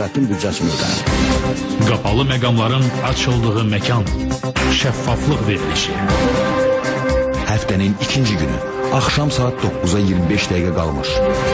dövlətin büdcəsini ödənir. Qapalı məqamların açıldığı məkan, şəffaflıq verilişi. Həftənin ikinci günü, axşam saat 9-a 25 dəqiqə qalmış.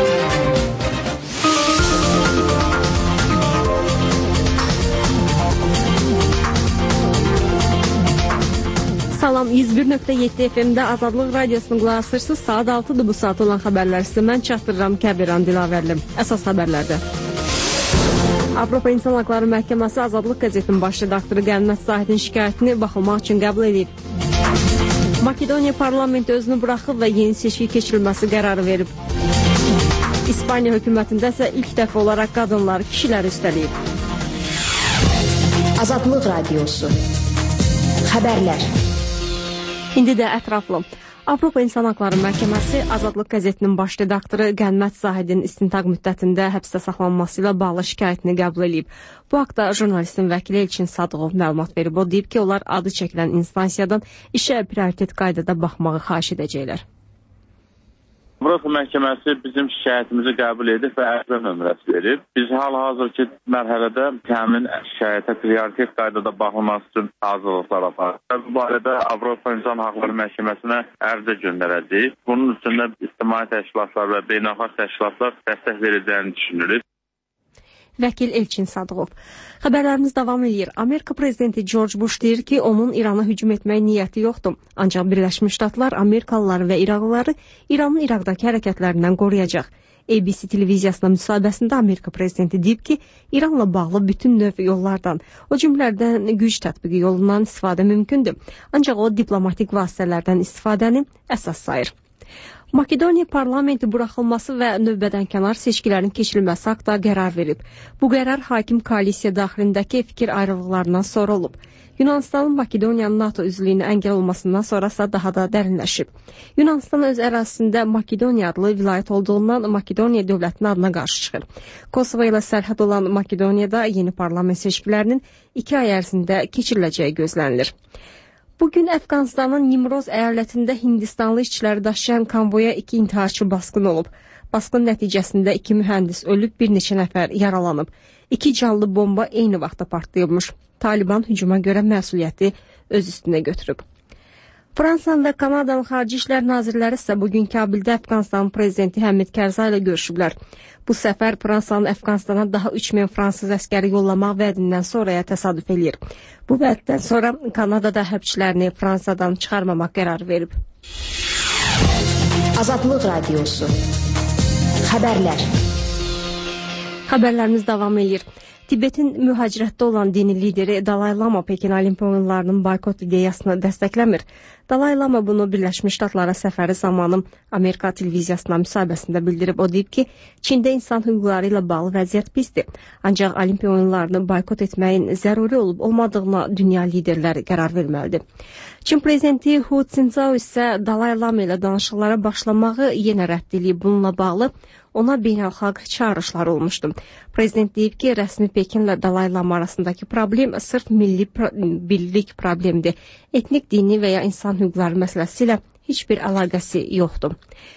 Salam, 101.7 FM-də Azadlıq Radiosunu qulaq asırsınız. Saat 6-dır bu saat olan xəbərlər sizə mən çatdırıram Kəbiran Dilavərli. Əsas xəbərlərdə. Avropa İnsan Haqları Məhkəməsi Azadlıq qəzetinin baş redaktoru Qənimət Zahidin şikayətini baxılmaq üçün qəbul edib. Makedoniya parlamenti özünü buraxıb və yeni seçki keçirilməsi qərarı verib. İspaniya hökumətində isə ilk dəfə olaraq qadınlar kişiləri üstələyib. Azadlıq Radiosu. Xəbərlər. İndi də ətraflı. Avropa İnsan Haqları Məhkəməsi Azadlıq qəzetinin baş redaktoru Qənimət Zahidin istintaq müddətində həbsdə saxlanması ilə bağlı şikayətini qəbul edib. Bu haqda jurnalistin vəkili Elçin Sadıqov məlumat verib. O deyib ki, onlar adı çəkilən instansiyadan işə prioritet qaydada baxmağı xahiş edəcəklər. Avropa Məhkəməsi bizim şikayətimizi qəbul edib və ərizə nömrəsi verib. Biz hal-hazırki mərhələdə həmin şikayətə prioritet qaydada baxılması üçün hazırlıqlar aparırıq. Bu barədə Avropa İnsan Haqları Məhkəməsinə ərizə göndərəcəyik. Bunun üstündə ictimai təşkilatlar və beynəlxalq təşkilatlar dəstək verəcəyini düşünürük. Vəkil Elçin Sadıqov. Xəbərlərimiz davam edir. Amerika prezidenti George Bush deyir ki, onun İrana hücum etmək niyyəti yoxdur. Ancaq Birləşmiş Ştatlar Amerikalıları və İraqlıları İranın İraqdakı hərəkətlərindən qoruyacaq. ABC televiziyasına müsahibəsində Amerika prezidenti deyib ki, İranla bağlı bütün növ yollardan, o cümlələrdən güc tətbiqi yolundan istifadə mümkündür. Ancaq o diplomatik vasitələrdən istifadəni əsas sayır. Makedoniya parlamenti buraxılması və növbədənkənar seçkilərin keçirilməsi haqda qərar verib. Bu qərar hakim koalisiya daxilindəki fikir ayrılıqlarından sonra olub. Yunanistanın Makedoniyanın NATO üzvlüyünə əngəl olmasından sonrasa daha da dərinləşib. Yunanistan öz ərazisində Makedoniya adlı vilayət olduğundan Makedoniya dövlətinin adına qarşı çıxır. Kosovo ilə sərhəd olan Makedoniyada yeni parlament seçkilərinin 2 ay ərzində keçiriləcəyi gözlənilir. Bugün Əfqanistanın Nimroz əyalətində Hindistanlı işçiləri daşıyan konvoya 2 intiharçı basqın olub. Basqın nəticəsində 2 mühəndis ölüb, bir neçə nəfər yaralanıb. 2 canlı bomba eyni vaxtda partlayılmış. Taliban hücuma görə məsuliyyəti öz üstünə götürüb. Fransanın və Kanadanın Xarici İşlər Nazirləri isə bugün Kabildə Əfqanistanın prezidenti Həmid Kərzai ilə görüşüblər. Bu səfər Fransanın Əfqanistana daha 3000 fransız əskəri yollamaq vədindən sonraya təsadüf eləyir. Bu vəddən sonra Kanadada hərbçilərini Fransadan çıxarmamaq qərarı verib. Azadlıq Radiosu. Xəbərlər. Xəbərlərimiz davam edir. Tibetin mühacirətdə olan dini lideri Dalai Lama Pekin Olimpiya oyunlarının boykot ideyasını dəstəkləmir. Dalai Lama bunu Birləşmiş Ştatlara səfəri zamanı Amerika televiziyasına müsahibəsində bildirib. O deyib ki, Çində insan hüquqları ilə bağlı vəziyyət pisdir. Ancaq Olimpiya oyunlarını boykot etməyin zəruri olub olmadığına dünya liderləri qərar verməlidir. Çin prezidenti Hu Jintao isə Dalai Lama ilə danışıqlara başlamağı yenə rədd edib. Bununla bağlı ona beynəlxalq çağırışlar olmuşdu. Prezident deyib ki, rəsmi Pekinlə Dalai Lama arasındakı problem sırf milli birlik problemidir. Etnik, dini və ya insan hüquqları məsələsi ilə heç bir əlaqəsi yoxdur.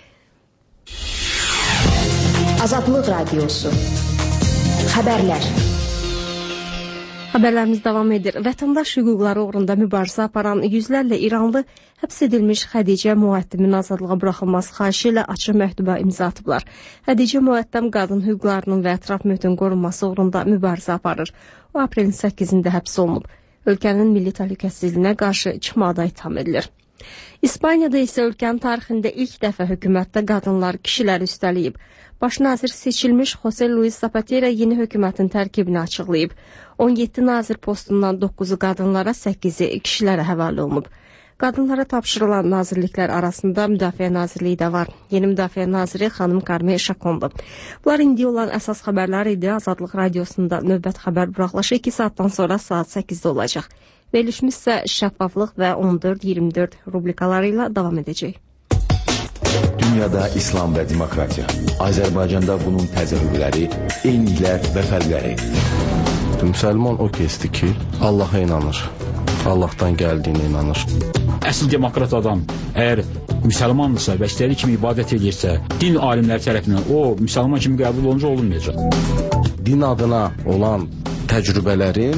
Azadlıq Radiosu. Xəbərlər. Xəbərlərimiz davam edir. Vətəndaş hüquqları uğrunda mübarizə aparan yüzlərlə İranlı həbs edilmiş Xədicə Muəddəmin azadlığa buraxılması xahişi ilə açıq məktuba imza atıblar. Xədicə Muəddəm qadın hüquqlarının və ətraf mühitin qorunması uğrunda mübarizə aparır. O aprelin 8-də həbs olunub. Ölkənin milli təhlükəsizliyinə qarşı çıxmaqda itham edilir. İspaniyada isə ölkənin tarixində ilk dəfə hökumətdə qadınlar kişiləri üstələyib. Baş nazir seçilmiş José Luis Zapatero yeni hökumətin tərkibini açıqlayıb. 17 nazir postundan 9-u qadınlara, 8-i kişilərə həvalə olunub. Qadınlara tapşırılan nazirliklər arasında Müdafiə Nazirliyi də var. Yeni Müdafiə Naziri xanım Carmen Chacondu. Bunlar indi olan əsas xəbərlər idi. Azadlıq Radiosunda növbət xəbər buraxılışı 2 saatdan sonra saat 8-də olacaq. Verilişimiz isə şəffaflıq və 14-24 rubrikaları ilə davam edəcək. Dünyada İslam və demokratiya. Azərbaycanda bunun təzahürləri, eyniliklər və fərqləri. Müsəlman o kəsdir ki, Allaha inanır. Allahdan gəldiyinə inanır. Əsl demokrat adam əgər müsəlmandırsa və istədiyi kimi ibadət edirsə, din alimləri tərəfindən o müsəlman kimi qəbul olunca olunmayacaq. din adına olan təcrübələrin